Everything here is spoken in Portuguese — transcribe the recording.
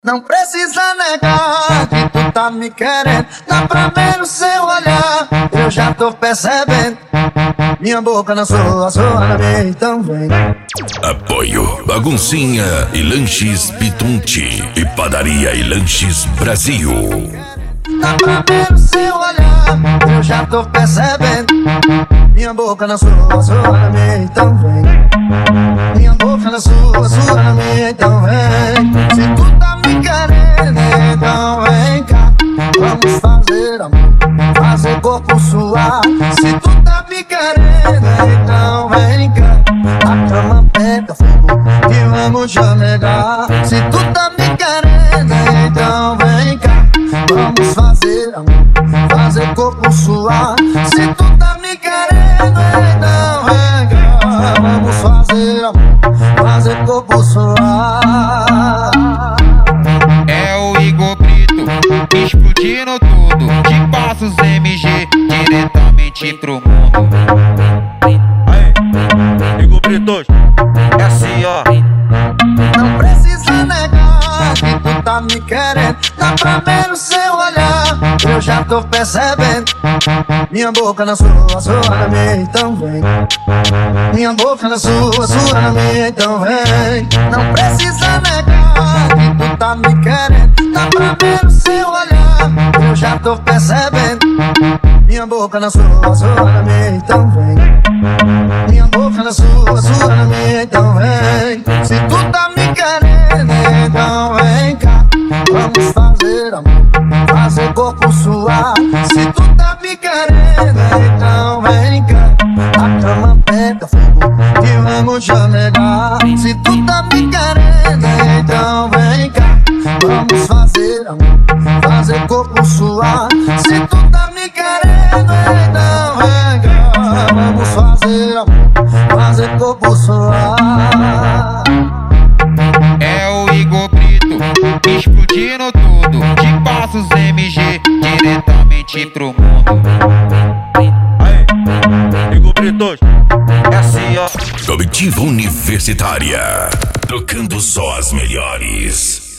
Não precisa negar que tu tá me querendo. Dá pra ver no seu olhar, eu já tô percebendo. Minha boca na sua na minha, então vem. Apoio Baguncinha e Lanches Pitunti e Padaria e Lanches Brasil. Dá pra ver no seu olhar, eu já tô percebendo. Minha boca na sua na minha, então vem. Minha boca na sua na minha, então vem. Se tu tá me querendo, então vem cá. Vamos fazer amor, fazer corpo suar. Se tu tá me querendo, então vem cá. A cama pega fogo e vamos chamegar. Se tu tá me querendo, então vem cá. Vamos fazer amor, fazer corpo suar. Se tu tá me querendo, então vem cá. Vamos fazer amor, fazer corpo suar. É o Igor Brito, explodindo tudo. De Passos MG, diretamente pro mundo. Aí, Igor Brito, é assim ó. Não precisa negar que tu tá me querendo. Dá pra ver no seu olhar, eu já tô percebendo. Minha boca na sua na minha, então vem. Minha boca na sua na minha, então vem. Não precisa negar que tu tá me querendo. Dá pra ver no seu olhar, eu já tô percebendo. Minha boca na sua na minha, então vem. Minha boca na sua na minha, então vem. Se tu tá me querendo, então vem cá. Vamos fazer amor, fazer corpo suar. Se tu tá me querendo, então vem cá. A cama pega fogo e vamos chamegar. Se tu tá me querendo, então vem cá. Vamos fazer amor, fazer corpo suar. Se tu tá me querendo, então vem cá. Vamos fazer amor, fazer corpo suar. É o Igor Brito, explodindo tudo. De Passos MG, diretamente pro mundo. Aí, Igor Brito, é assim ó. Comitiva Universitária, tocando só as melhores.